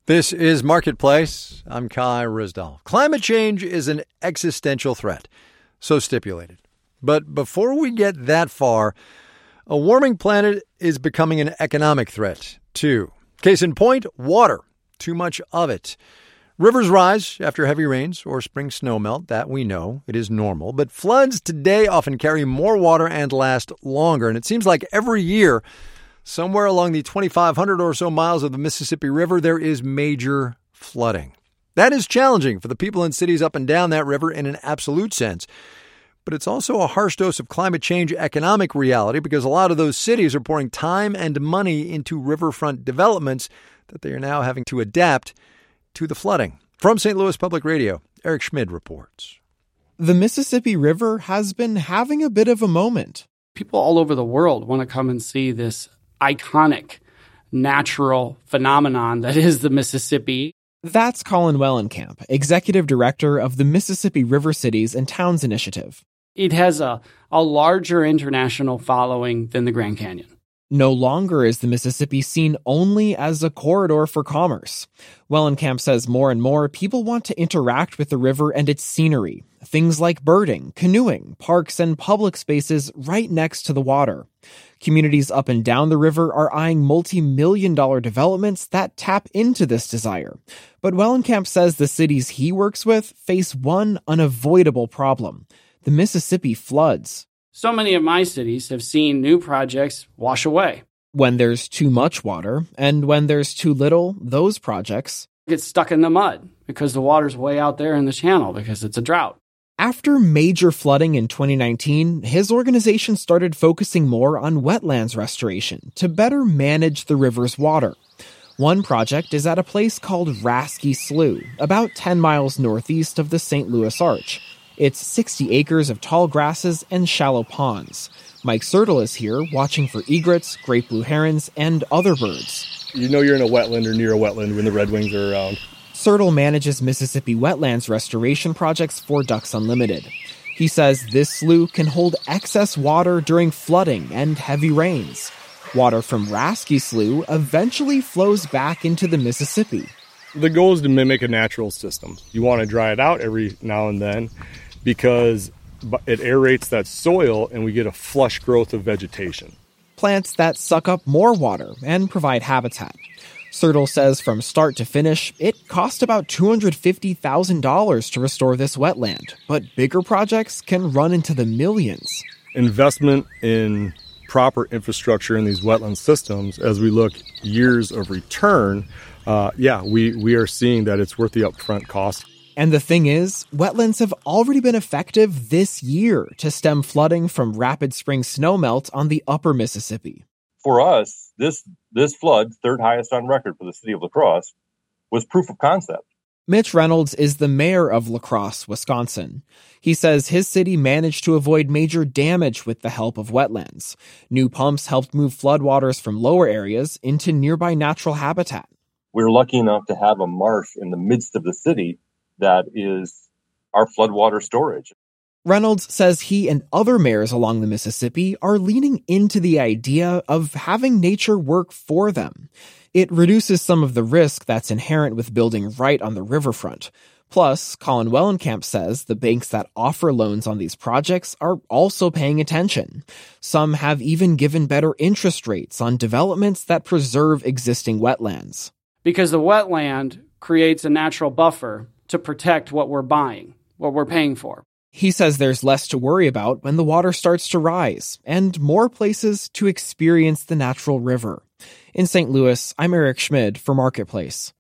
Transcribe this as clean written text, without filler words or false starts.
This is Marketplace. I'm Kai Ryssdal. Climate change is an existential threat, so stipulated. But before we get that far, a warming planet is becoming an economic threat, too. Case in point, water. Too much of it. Rivers rise after heavy rains or spring snowmelt. That we know. It is normal. But floods today often carry more water and last longer. And it seems like every year, somewhere along the 2,500 or so miles of the Mississippi River, there is major flooding. That is challenging for the people in cities up and down that river in an absolute sense. But it's also a harsh dose of climate change economic reality because a lot of those cities are pouring time and money into riverfront developments that they are now having to adapt to the flooding. From St. Louis Public Radio, Eric Schmid reports. The Mississippi River has been having a bit of a moment. People all over the world want to come and see this iconic natural phenomenon that is the Mississippi. That's Colin Wellenkamp, Executive Director of the Mississippi River Cities and Towns Initiative. It has a larger international following than the Grand Canyon. No longer is the Mississippi seen only as a corridor for commerce. Wellenkamp says more and more people want to interact with the river and its scenery. Things like birding, canoeing, parks, and public spaces right next to the water. Communities up and down the river are eyeing multi-million-dollar developments that tap into this desire. But Wellenkamp says the cities he works with face one unavoidable problem: the Mississippi floods. So many of my cities have seen new projects wash away. When there's too much water, and when there's too little, those projects get stuck in the mud because the water's way out there in the channel because it's a drought. After major flooding in 2019, his organization started focusing more on wetlands restoration to better manage the river's water. One project is at a place called Rasky Slough, about 10 miles northeast of the St. Louis Arch. It's 60 acres of tall grasses and shallow ponds. Mike Sertle is here watching for egrets, great blue herons, and other birds. You know you're in a wetland or near a wetland when the redwings are around. Sertle manages Mississippi wetlands restoration projects for Ducks Unlimited. He says this slough can hold excess water during flooding and heavy rains. Water from Rasky Slough eventually flows back into the Mississippi. The goal is to mimic a natural system. You want to dry it out every now and then because it aerates that soil and we get a flush growth of vegetation. Plants that suck up more water and provide habitat. Sertle says from start to finish, it cost about $250,000 to restore this wetland, but bigger projects can run into the millions. Investment in proper infrastructure in these wetland systems, as we look years of return, we are seeing that it's worth the upfront cost. And the thing is, wetlands have already been effective this year to stem flooding from rapid spring snowmelt on the upper Mississippi. For us, this flood, third highest on record for the city of La Crosse, was proof of concept. Mitch Reynolds is the mayor of La Crosse, Wisconsin. He says his city managed to avoid major damage with the help of wetlands. New pumps helped move floodwaters from lower areas into nearby natural habitat. We're lucky enough to have a marsh in the midst of the city that is our floodwater storage. Reynolds says he and other mayors along the Mississippi are leaning into the idea of having nature work for them. It reduces some of the risk that's inherent with building right on the riverfront. Plus, Colin Wellenkamp says the banks that offer loans on these projects are also paying attention. Some have even given better interest rates on developments that preserve existing wetlands. Because the wetland creates a natural buffer to protect what we're buying, what we're paying for. He says there's less to worry about when the water starts to rise, and more places to experience the natural river. In St. Louis, I'm Eric Schmid for Marketplace.